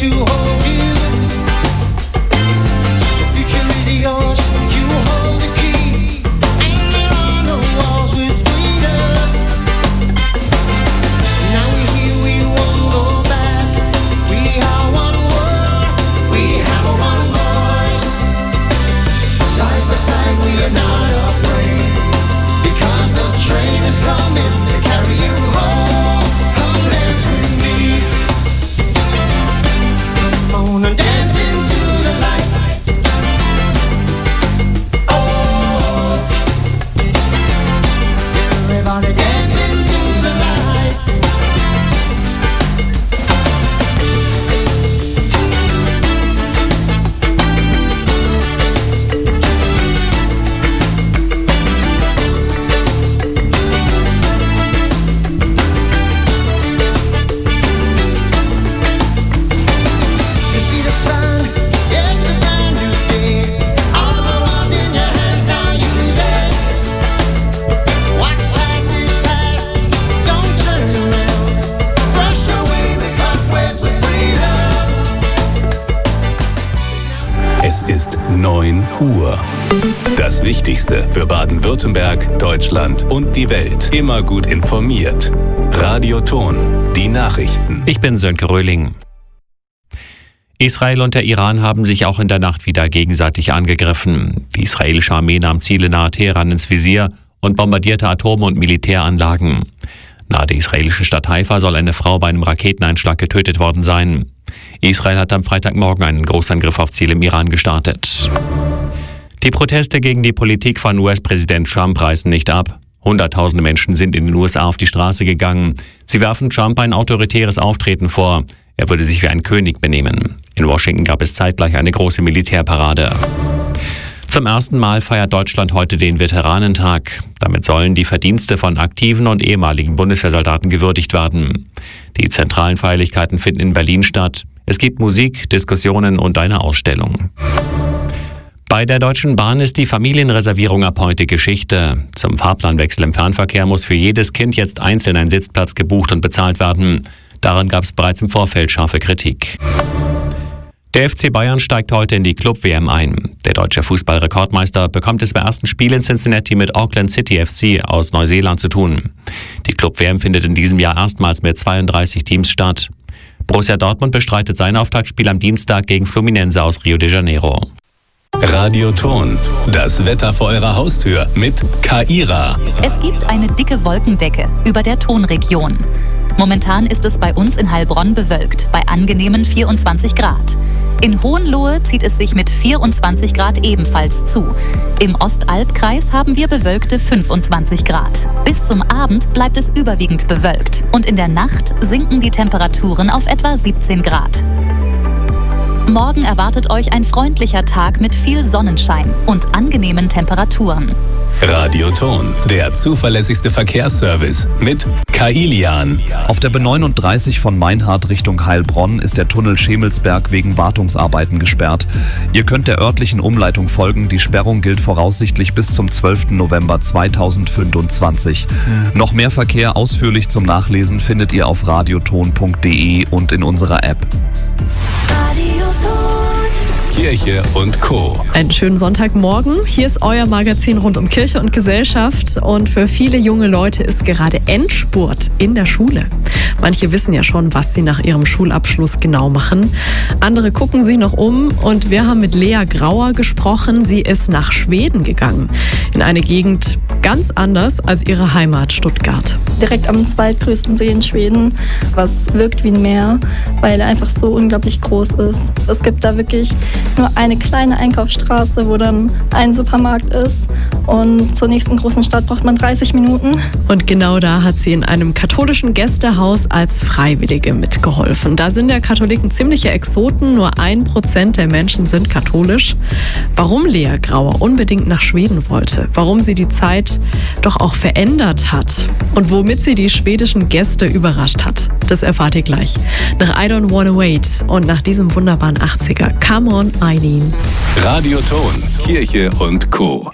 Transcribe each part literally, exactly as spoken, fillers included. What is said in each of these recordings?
Es ist neun Uhr. Das Wichtigste für Baden-Württemberg, Deutschland und die Welt. Immer gut informiert. Radio Ton, die Nachrichten. Ich bin Sönke Röhling. Israel und der Iran haben sich auch in der Nacht wieder gegenseitig angegriffen. Die israelische Armee nahm Ziele nahe Teheran ins Visier und bombardierte Atom- und Militäranlagen. Nahe der israelischen Stadt Haifa soll eine Frau bei einem Raketeneinschlag getötet worden sein. Israel hat am Freitagmorgen einen Großangriff auf Ziele im Iran gestartet. Die Proteste gegen die Politik von U S-Präsident Trump reißen nicht ab. Hunderttausende Menschen sind in den U S A auf die Straße gegangen. Sie werfen Trump ein autoritäres Auftreten vor. Er würde sich wie ein König benehmen. In Washington gab es zeitgleich eine große Militärparade. Zum ersten Mal feiert Deutschland heute den Veteranentag. Damit sollen die Verdienste von aktiven und ehemaligen Bundeswehrsoldaten gewürdigt werden. Die zentralen Feierlichkeiten finden in Berlin statt. Es gibt Musik, Diskussionen und eine Ausstellung. Bei der Deutschen Bahn ist die Familienreservierung ab heute Geschichte. Zum Fahrplanwechsel im Fernverkehr muss für jedes Kind jetzt einzeln ein Sitzplatz gebucht und bezahlt werden. Daran gab es bereits im Vorfeld scharfe Kritik. Der F C Bayern steigt heute in die Club-W M ein. Der deutsche Fußballrekordmeister bekommt es beim ersten Spiel in Cincinnati mit Auckland City F C aus Neuseeland zu tun. Die Club-W M findet in diesem Jahr erstmals mit zweiunddreißig Teams statt. Borussia Dortmund bestreitet sein Auftaktspiel am Dienstag gegen Fluminense aus Rio de Janeiro. Radio Ton, das Wetter vor eurer Haustür mit Kaira. Es gibt eine dicke Wolkendecke über der Tonregion. Momentan ist es bei uns in Heilbronn bewölkt, bei angenehmen vierundzwanzig Grad. In Hohenlohe zieht es sich mit vierundzwanzig Grad ebenfalls zu. Im Ostalbkreis haben wir bewölkte fünfundzwanzig Grad. Bis zum Abend bleibt es überwiegend bewölkt und in der Nacht sinken die Temperaturen auf etwa siebzehn Grad. Morgen erwartet euch ein freundlicher Tag mit viel Sonnenschein und angenehmen Temperaturen. Radio Ton, der zuverlässigste Verkehrsservice mit Kailian. Auf der B neununddreißig von Meinhard Richtung Heilbronn ist der Tunnel Schemelsberg wegen Wartungsarbeiten gesperrt. Ihr könnt der örtlichen Umleitung folgen. Die Sperrung gilt voraussichtlich bis zum zwölften November zweitausendfünfundzwanzig. Mhm. Noch mehr Verkehr ausführlich zum Nachlesen findet ihr auf radioton punkt de und in unserer App. Kirche und Co. Einen schönen Sonntagmorgen. Hier ist euer Magazin rund um Kirche und Gesellschaft. Und für viele junge Leute ist gerade Endspurt in der Schule. Manche wissen ja schon, was sie nach ihrem Schulabschluss genau machen. Andere gucken sich noch um. Und wir haben mit Lea Grauer gesprochen. Sie ist nach Schweden gegangen. In eine Gegend ganz anders als ihre Heimat Stuttgart. Direkt am zweitgrößten See in Schweden, was wirkt wie ein Meer, weil er einfach so unglaublich groß ist. Es gibt da wirklich nur eine kleine Einkaufsstraße, wo dann ein Supermarkt ist. Und zur nächsten großen Stadt braucht man dreißig Minuten. Und genau da hat sie in einem katholischen Gästehaus als Freiwillige mitgeholfen. Da sind ja Katholiken ziemliche Exoten. Nur ein Prozent der Menschen sind katholisch. Warum Lea Grauer unbedingt nach Schweden wollte, warum sie die Zeit doch auch verändert hat und womit sie die schwedischen Gäste überrascht hat, das erfahrt ihr gleich. Nach I Don't Wanna Wait und nach diesem wunderbaren achtziger. Come on, Eileen. Radio Ton, Kirche und Co.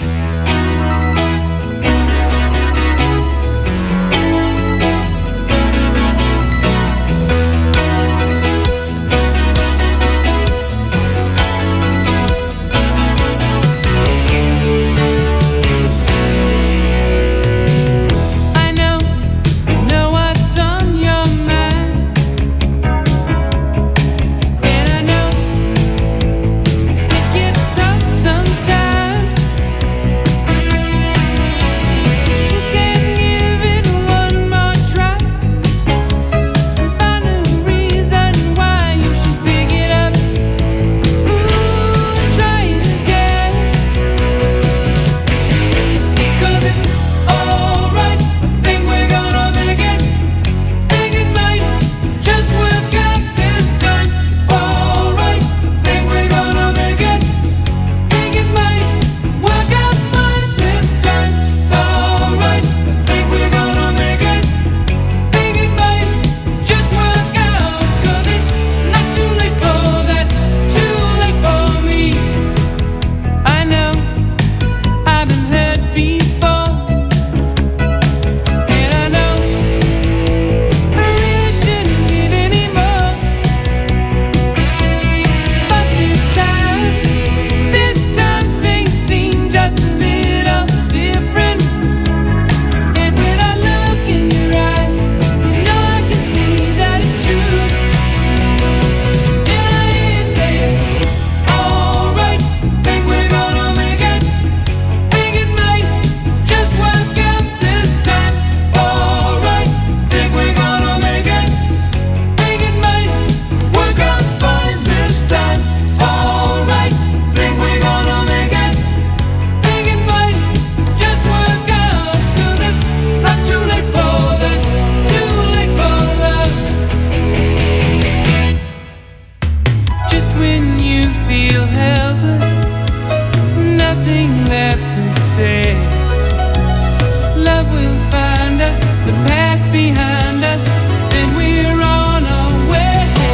left us said, love will find us, the past behind us, and we're on our way.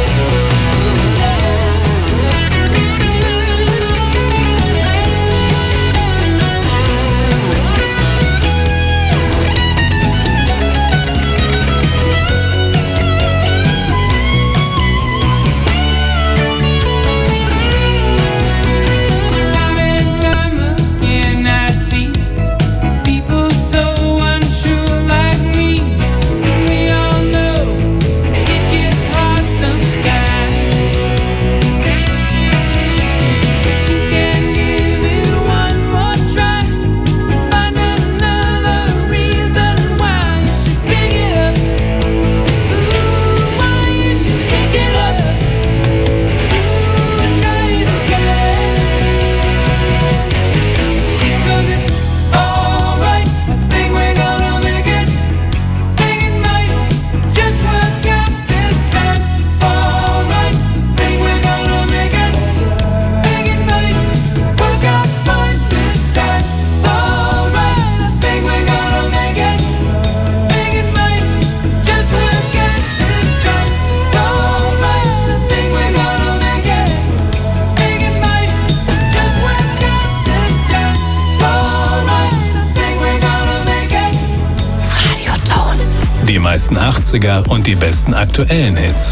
Die meisten achtziger und die besten aktuellen Hits.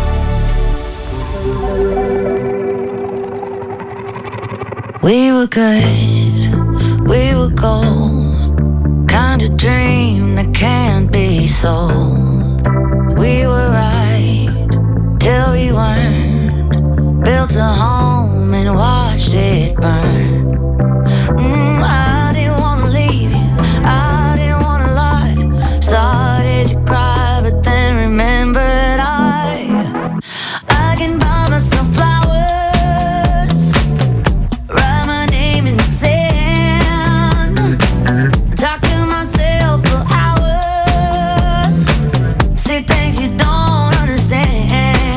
We were good, we were gold, kind of dream that can't be sold. We were right till we weren't, built a home and watched it burn. Mm, I didn't wanna leave you, I didn't wanna lie. Started to cry, but then remembered I I can buy myself flowers, write my name in the sand, talk to myself for hours, say things you don't understand.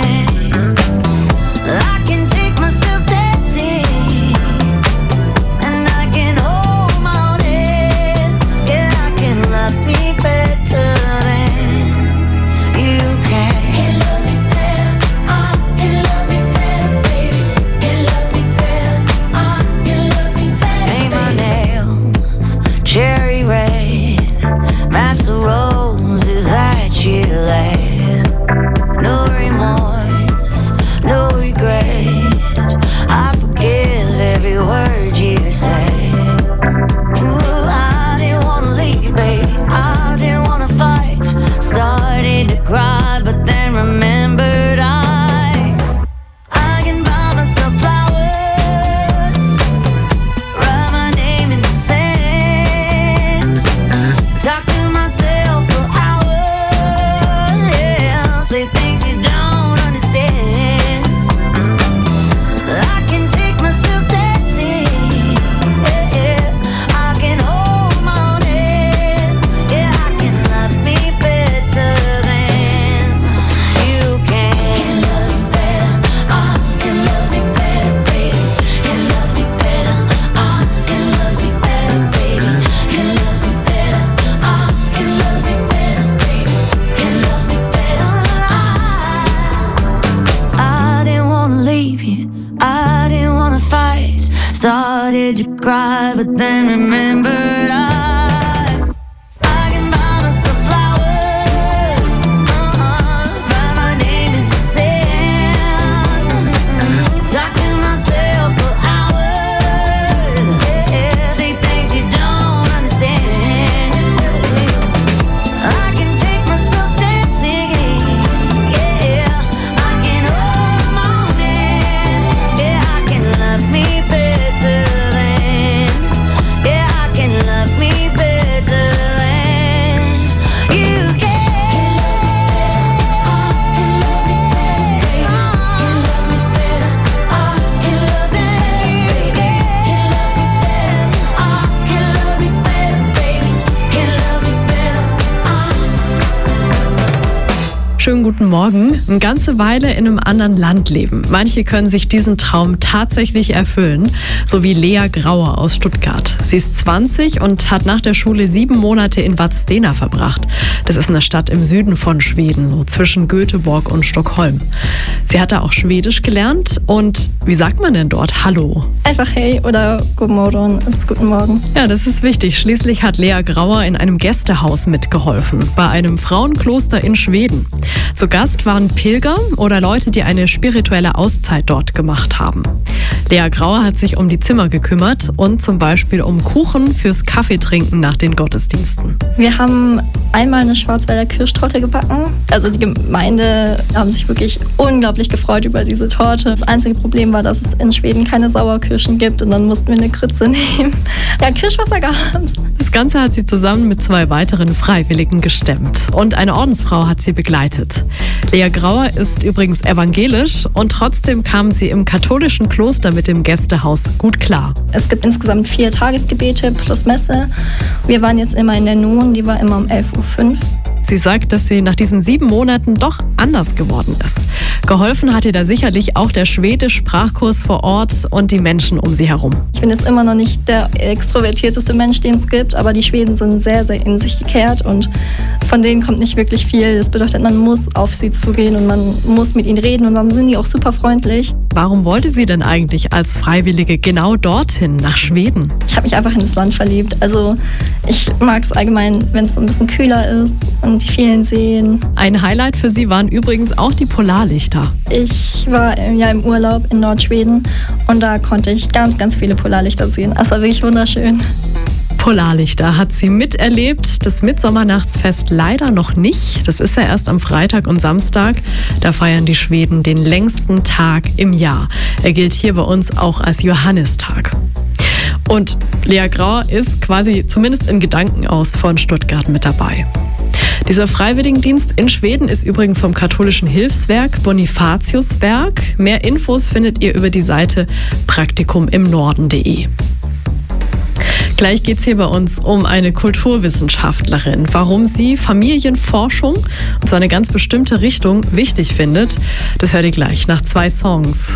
I can take myself dancing, and I can hold my own head. Yeah, I can love me better than you can. Can love me better, I can love me better, baby. Can love me better, I can love me better. Paint my nails cherry red, match the roses that you laid. No remorse, no regret, I forgive every word you say. Ooh, I didn't wanna leave, baby, I didn't wanna fight. Started to cry, but then remembered I I can buy myself flowers, write my name in the sand, talk to myself for hours, yeah, say things you don't understand. I can take myself dancing, yeah, yeah. I can hold my own head, yeah, I can love me better than you can. Can love me better, I can love me better, baby. Can love me better, I can love me better, baby. Can love me better, I can love me better, baby. Can love me better, I I didn't wanna leave you, I didn't wanna fight. Started to cry, but then remembered I I can buy myself flowers, uh-uh, write my name in the sand, talk to myself for hours, yeah, say things you don't understand. I can take myself dancing, yeah, I can hold my own hand, yeah, I can love me better than, yeah, I can love me better than you can. Can love me better, I can love me better, I can love me better, baby. Can love me better, I can love me better, baby. Can love me better, I Schönen schönen guten Morgen. Eine ganze Weile in einem anderen Land leben. Manche können sich diesen Traum tatsächlich erfüllen, so wie Lea Grauer aus Stuttgart. Sie ist zwanzig und hat nach der Schule sieben Monate in Vadstena verbracht. Das ist eine Stadt im Süden von Schweden, so zwischen Göteborg und Stockholm. Sie hat da auch Schwedisch gelernt und wie sagt man denn dort Hallo? Einfach hey oder guten Morgen ist guten Morgen. Ja, das ist wichtig. Schließlich hat Lea Grauer in einem Gästehaus mitgeholfen, bei einem Frauenkloster in Schweden. Zu Gast waren Pilger oder Leute, die eine spirituelle Auszeit dort gemacht haben. Lea Grauer hat sich um die Zimmer gekümmert und zum Beispiel um Kuchen fürs Kaffeetrinken nach den Gottesdiensten. Wir haben einmal eine Schwarzwälder Kirschtorte gebacken. Also die Gemeinde haben sich wirklich unglaublich gefreut über diese Torte. Das einzige Problem war, dass es in Schweden keine Sauerkirschen gibt und dann mussten wir eine Krütze nehmen. Ja, Kirschwasser gab's. Das Ganze hat sie zusammen mit zwei weiteren Freiwilligen gestemmt und eine Ordensfrau hat sie begleitet. Lea Grauer ist übrigens evangelisch und trotzdem kam sie im katholischen Kloster mit dem Gästehaus gut klar. Es gibt insgesamt vier Tagesgebete plus Messe. Wir waren jetzt immer in der Nun, die war immer um elf Uhr fünf. Sie sagt, dass sie nach diesen sieben Monaten doch anders geworden ist. Geholfen hat ihr da sicherlich auch der Schwedisch-Sprachkurs vor Ort und die Menschen um sie herum. Ich bin jetzt immer noch nicht der extrovertierteste Mensch, den es gibt, aber die Schweden sind sehr, sehr in sich gekehrt und von denen kommt nicht wirklich viel. Das bedeutet, man muss auf sie zugehen und man muss mit ihnen reden und dann sind die auch super freundlich. Warum wollte sie denn eigentlich als Freiwillige genau dorthin, nach Schweden? Ich habe mich einfach in das Land verliebt. Also ich mag es allgemein, wenn es so ein bisschen kühler ist und die vielen Seen. Ein Highlight für sie waren übrigens auch die Polarlichter. Ich war ja im Urlaub in Nordschweden und da konnte ich ganz, ganz viele Polarlichter sehen. Das war wirklich wunderschön. Polarlichter hat sie miterlebt, das Mitsommernachtsfest leider noch nicht. Das ist ja erst am Freitag und Samstag. Da feiern die Schweden den längsten Tag im Jahr. Er gilt hier bei uns auch als Johannistag. Und Lea Grauer ist quasi zumindest in Gedanken aus von Stuttgart mit dabei. Dieser Freiwilligendienst in Schweden ist übrigens vom katholischen Hilfswerk Bonifatiuswerk. Mehr Infos findet ihr über die Seite praktikum im norden punkt de. Gleich geht es hier bei uns um eine Kulturwissenschaftlerin. Warum sie Familienforschung, und zwar eine ganz bestimmte Richtung, wichtig findet, das hört ihr gleich nach zwei Songs.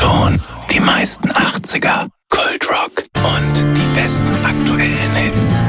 Radioton. Die meisten achtziger, Kultrock und die besten aktuellen Hits.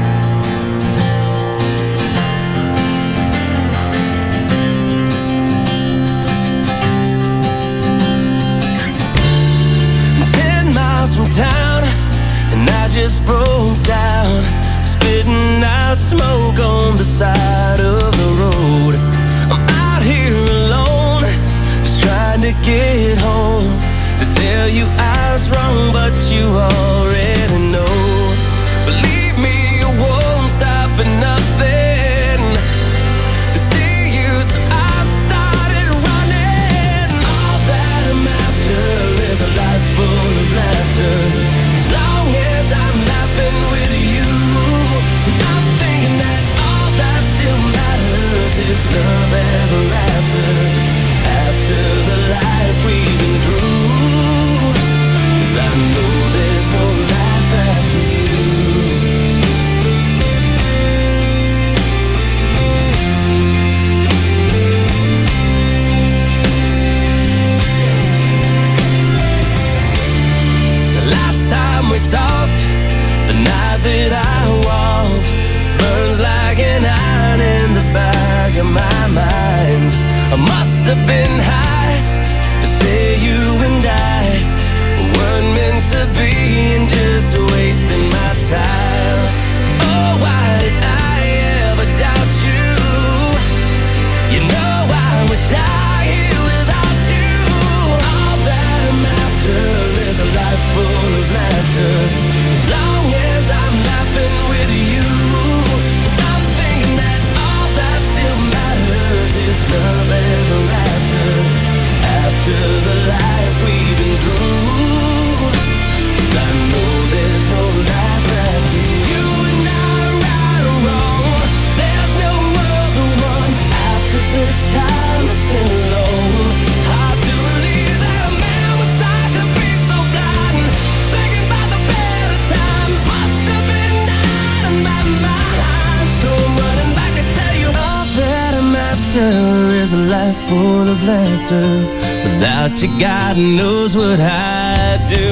Ten miles from town, and I just broke down, spitting out smoke on the side of the road. I'm out here alone, just trying to get home, to tell you I was wrong, but you already know. Believe me, you won't stop at nothing to see you, so I've started running. All that I'm after is a life full of laughter, as long as I'm laughing with you. I'm thinking that all that still matters is love ever after, after the life we've been through, 'cause I know there's no life after you. The last time we talked, the night that I walked, burns like an iron in the back of my mind. I must have been high to say you and I weren't meant to be, and just wasting my time. Oh, why did I ever doubt you? You know I would die here without you. All that I'm after is a life full of laughter, as long as I'm laughing with you. I'm thinking that all that still matters is love ever after, after the life we've been through, 'cause I know there's no life after you. You and I, right or wrong, there's no other one after this time I spent alone. It's hard to believe that a man with sight could be so blind, thinking about the better times. Must have been out of my mind, so I'm running back to tell you all that I'm after is a life full of laughter. Without you, God knows what I'd do.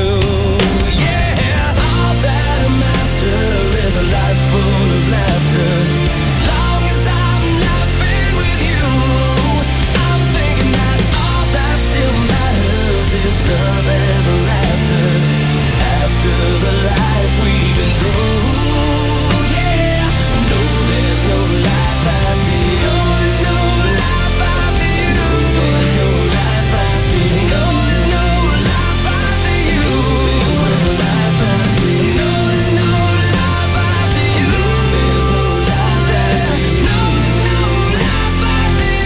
Yeah, all that I'm after is a life full of laughter, as long as I'm laughing with you. I'm thinking that all that still matters is love ever after, after the life we've been through. Yeah, no, there's no life after you. There's no life after you. There's no life after you. No, there's no life after you. There's no life after you. No, there's no life after you. There's no life after you. No, there's no life after you.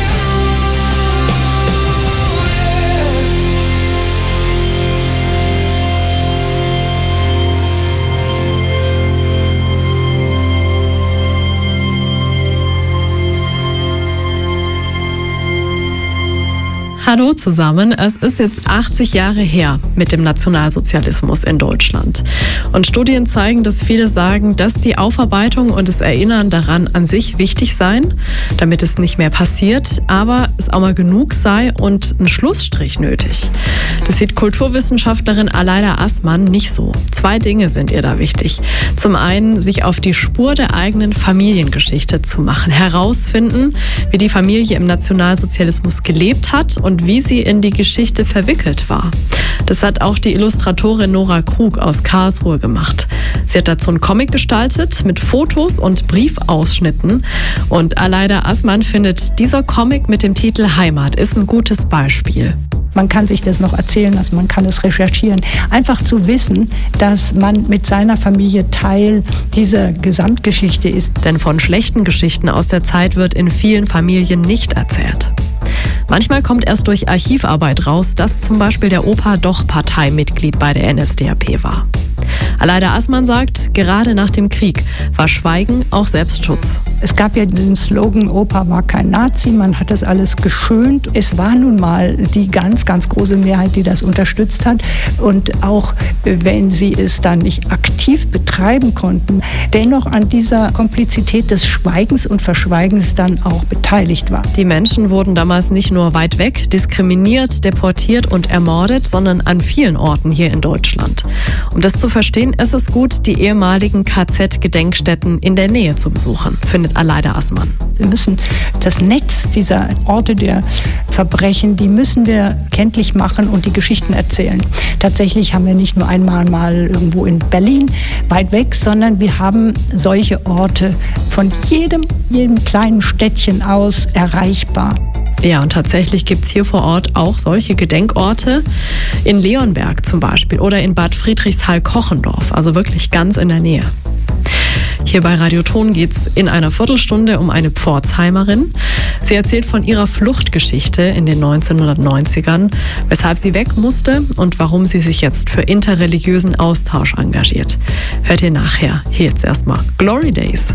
Hallo zusammen, es ist jetzt achtzig Jahre her mit dem Nationalsozialismus in Deutschland. Und Studien zeigen, dass viele sagen, dass die Aufarbeitung und das Erinnern daran an sich wichtig seien, damit es nicht mehr passiert, aber es auch mal genug sei und ein Schlussstrich nötig. Das sieht Kulturwissenschaftlerin Aleida Assmann nicht so. Zwei Dinge sind ihr da wichtig. Zum einen, sich auf die Spur der eigenen Familiengeschichte zu machen, herausfinden, wie die Familie im Nationalsozialismus gelebt hat und wie sie in die Geschichte verwickelt war. Das hat auch die Illustratorin Nora Krug aus Karlsruhe gemacht. Sie hat dazu einen Comic gestaltet mit Fotos und Briefausschnitten. Und Aleida Assmann findet, dieser Comic mit dem Titel Heimat ist ein gutes Beispiel. Man kann sich das noch erzählen lassen, man kann es recherchieren. Einfach zu wissen, dass man mit seiner Familie Teil dieser Gesamtgeschichte ist. Denn von schlechten Geschichten aus der Zeit wird in vielen Familien nicht erzählt. Manchmal kommt erst durch Archivarbeit raus, dass zum Beispiel der Opa doch Parteimitglied bei der N S D A P war. Aleida Assmann sagt, gerade nach dem Krieg war Schweigen auch Selbstschutz. Es gab ja den Slogan, Opa war kein Nazi, man hat das alles geschönt. Es war nun mal die ganz, ganz große Mehrheit, die das unterstützt hat. Und auch wenn sie es dann nicht aktiv betreiben konnten, dennoch an dieser Komplizität des Schweigens und Verschweigens dann auch beteiligt war. Die Menschen wurden damals nicht nur weit weg diskriminiert, deportiert und ermordet, sondern an vielen Orten hier in Deutschland. Um das zu verstehen, ist es gut, die ehemaligen K Z-Gedenkstätten in der Nähe zu besuchen, findet Aleida Assmann. Wir müssen das Netz dieser Orte der Verbrechen, die müssen wir kenntlich machen und die Geschichten erzählen. Tatsächlich haben wir nicht nur einmal mal irgendwo in Berlin weit weg, sondern wir haben solche Orte von jedem, jedem kleinen Städtchen aus erreichbar. Ja, und tatsächlich gibt es hier vor Ort auch solche Gedenkorte. In Leonberg zum Beispiel oder in Bad Friedrichshall-Kochendorf, also wirklich ganz in der Nähe. Hier bei Radio Ton geht es in einer Viertelstunde um eine Pforzheimerin. Sie erzählt von ihrer Fluchtgeschichte in den neunzehnhundertneunzigern, weshalb sie weg musste und warum sie sich jetzt für interreligiösen Austausch engagiert. Hört ihr nachher. Hier jetzt erstmal Glory Days.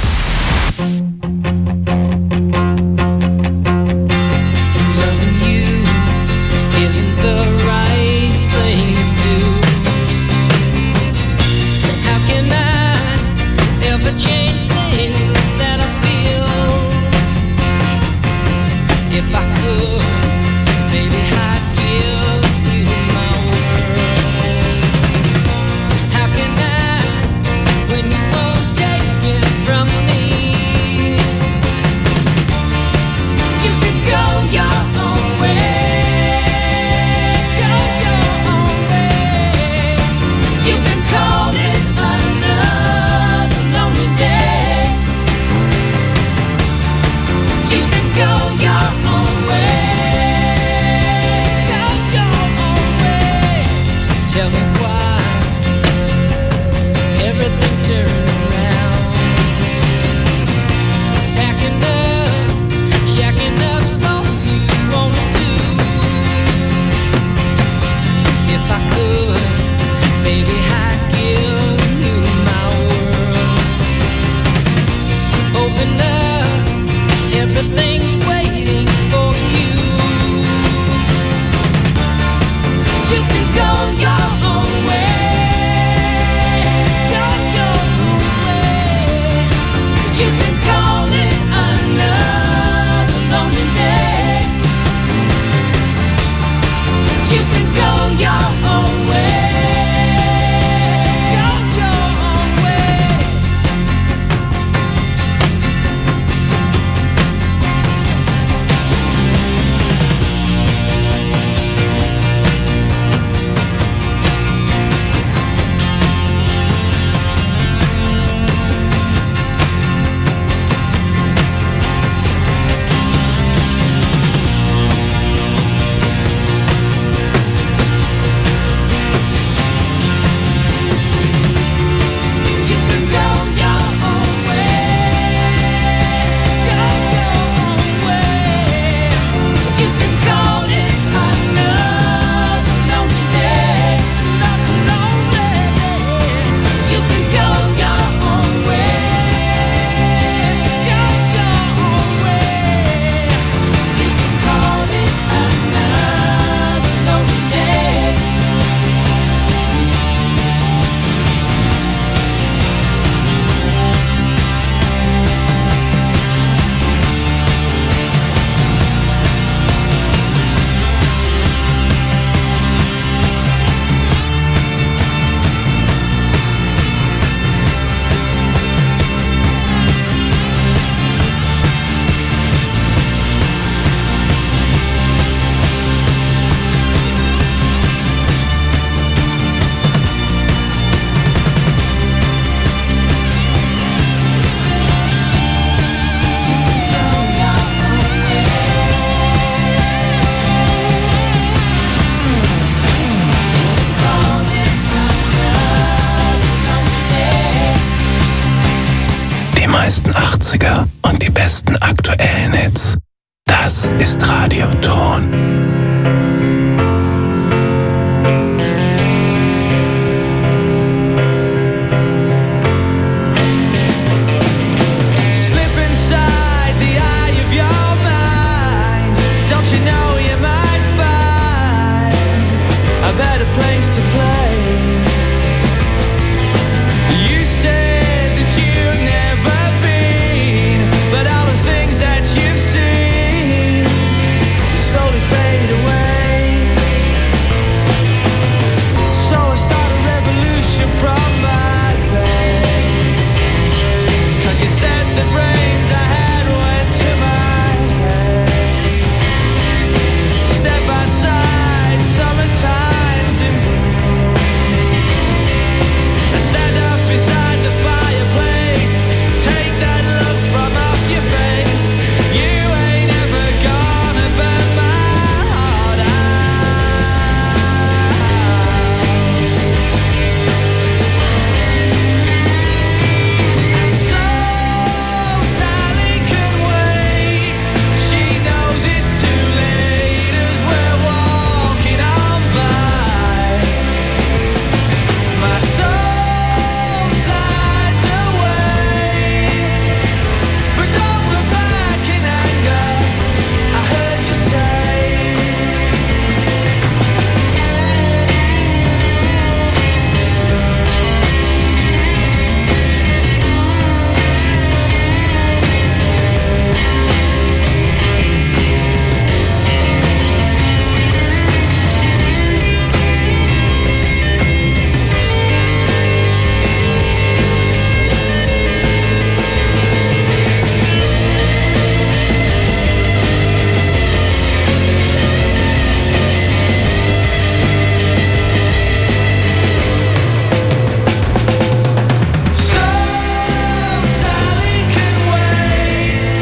meisten achtziger und die besten aktuellen Hits. Das ist Radio Ton.